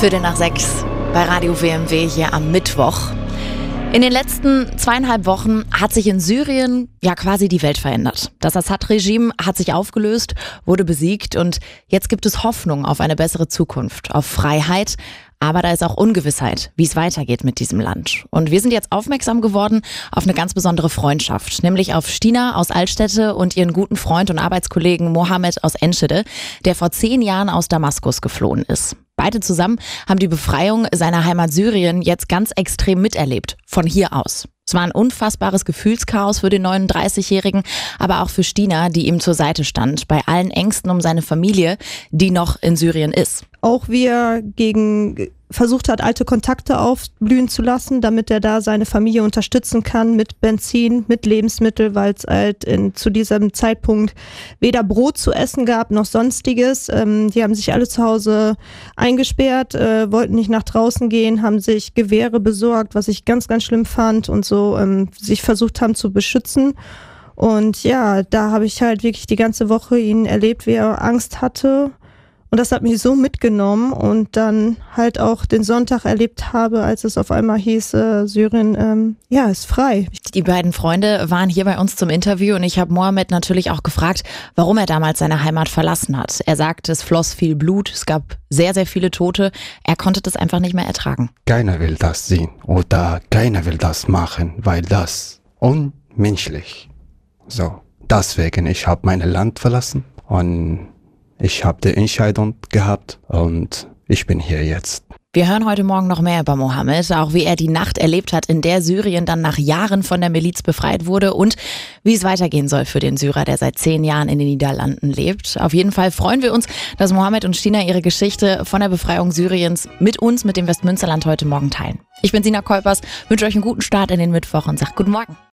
5:45 bei Radio WMW hier am Mittwoch. In den letzten 2,5 Wochen hat sich in Syrien ja quasi die Welt verändert. Das Assad-Regime hat sich aufgelöst, wurde besiegt und jetzt gibt es Hoffnung auf eine bessere Zukunft, auf Freiheit. Aber da ist auch Ungewissheit, wie es weitergeht mit diesem Land. Und wir sind jetzt aufmerksam geworden auf eine ganz besondere Freundschaft, nämlich auf Stina aus Altstädte und ihren guten Freund und Arbeitskollegen Mohammed aus Enschede, der vor 10 Jahren aus Damaskus geflohen ist. Beide zusammen haben die Befreiung seiner Heimat Syrien jetzt ganz extrem miterlebt, von hier aus. Es war ein unfassbares Gefühlschaos für den 39-Jährigen, aber auch für Stina, die ihm zur Seite stand, bei allen Ängsten um seine Familie, die noch in Syrien ist. Auch wie er versucht hat, alte Kontakte aufblühen zu lassen, damit er da seine Familie unterstützen kann mit Benzin, mit Lebensmitteln, weil es halt zu diesem Zeitpunkt weder Brot zu essen gab noch sonstiges. Die haben sich alle zu Hause eingesperrt, wollten nicht nach draußen gehen, haben sich Gewehre besorgt, was ich ganz, ganz schlimm fand und so sich versucht haben zu beschützen. Und ja, da habe ich halt wirklich die ganze Woche ihn erlebt, wie er Angst hatte. Und das hat mich so mitgenommen und dann halt auch den Sonntag erlebt habe, als es auf einmal hieß, Syrien ist frei. Die beiden Freunde waren hier bei uns zum Interview und ich habe Mohammed natürlich auch gefragt, warum er damals seine Heimat verlassen hat. Er sagt, es floss viel Blut, es gab sehr, sehr viele Tote. Er konnte das einfach nicht mehr ertragen. Keiner will das sehen oder keiner will das machen, weil das unmenschlich. So, deswegen, ich habe mein Land verlassen und ich habe die Entscheidung gehabt und ich bin hier jetzt. Wir hören heute Morgen noch mehr über Mohammed, auch wie er die Nacht erlebt hat, in der Syrien dann nach Jahren von der Miliz befreit wurde und wie es weitergehen soll für den Syrer, der seit 10 Jahren in den Niederlanden lebt. Auf jeden Fall freuen wir uns, dass Mohammed und Stina ihre Geschichte von der Befreiung Syriens mit uns, mit dem Westmünsterland heute Morgen teilen. Ich bin Sina Kolpers, wünsche euch einen guten Start in den Mittwoch und sage guten Morgen.